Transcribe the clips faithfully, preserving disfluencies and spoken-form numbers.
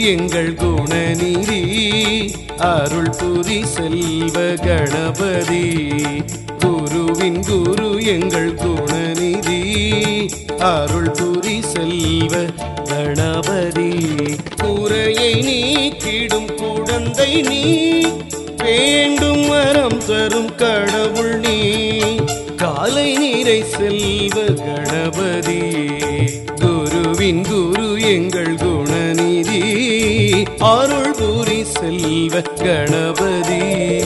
எங்கள் குணநிதி அருள் புரி செல்வ கணபதி. குருவின் குரு எங்கள் குணநிதி அருள் புரி செல்வ கணபதி. குறையை நீக்கிடும் குழந்தை நீ, வேண்டும் வரம் தரும் கடவுள் நீ. காலை நீரை செல்வ கணபதி. குருவின் குரு எங்கள் குணநிதி அருள் புரி செல்வ கணபதி.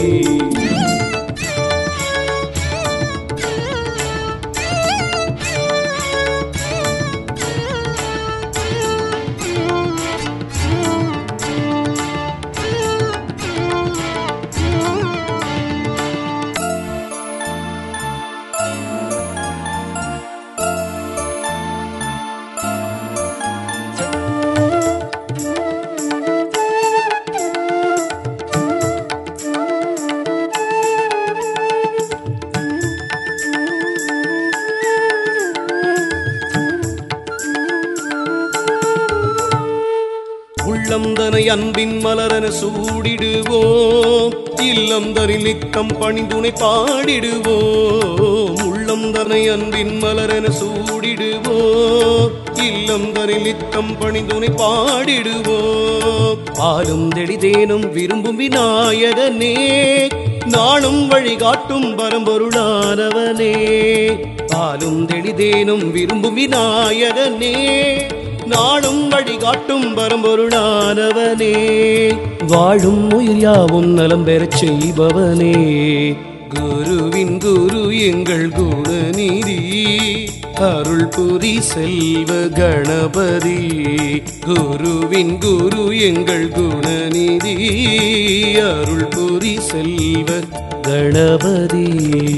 உள்ளம் தனை அன்பின் மலரன சூடிடுவோம், இல்லம் தனில் நித்தம் பணிந்துணை பாடிடுவோம். உள்ளம் தனை அன்பின் மலரன சூடிடுவோம், இல்லம் தனில் நித்தம் பணிந்துணை பாடிடுவோம். பாலும் தெளிதேனும் விரும்பும் விநாயகனே, நாளும் வழிகாட்டும் பரம்பொருளானவனே. பாலும் தெளிதேனும் விரும்பும் விநாயகனே, நாளும் வழிகாட்டும் பரம்பொருளானவனே. வாழும் உயிர் யாவும் நலம் பெறச் செய்பவனே. குருவின் குரு எங்கள் குணநிதி அருள் புரி செல்வ கணபதி. குருவின் குரு எங்கள் குணநிதி அருள் புரி செல்வ கணபதி.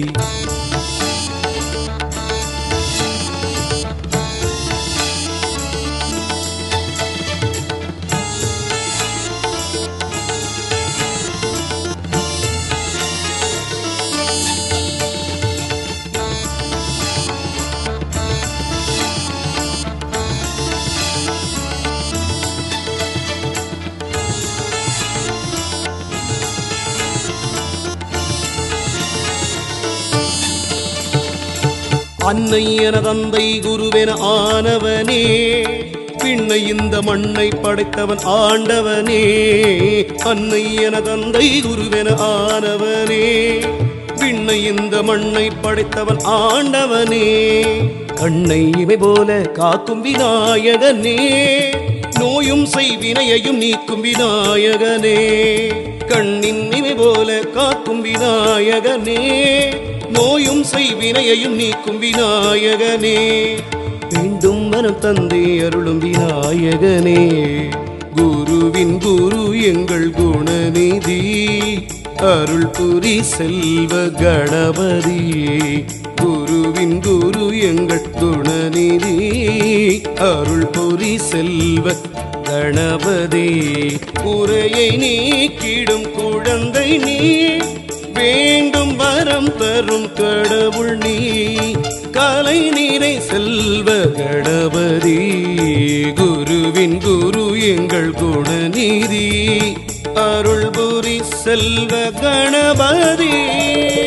அன்னை என தந்தை குருவென ஆனவனே, பின்னை இந்த மண்ணை படைத்தவன் ஆண்டவனே. அன்னை என தந்தை குருவென ஆனவனே, பின்னை இந்த மண்ணை படைத்தவன் ஆண்டவனே. கண்ணை இமை போல காக்கும் விநாயகனே, நோயும் செய்வினையையும் நீக்கும் விநாயகனே. கண்ணின் இமை போல காக்கும் விநாயகனே, நோயும் செய்வினையையும் நீக்கும் விநாயகனே. வேண்டும் மனம் தந்தை அருளும் விநாயகனே. குருவின் குரு எங்கள் குணநிதி அருள் புரி செல்வ கணபதி. குருவின் குரு எங்கள் குணநிதி அருள் புரி செல்வ கணபதி. குறையை நீக்கிடும் குழந்தை நீ, வேண்டும் வரம் தரும் கடவுள் நீ. கலை நீரை செல்வ கணபதி. குருவின் குரு எங்கள் குணநிதி அருள் புரி செல்வ கணபதி.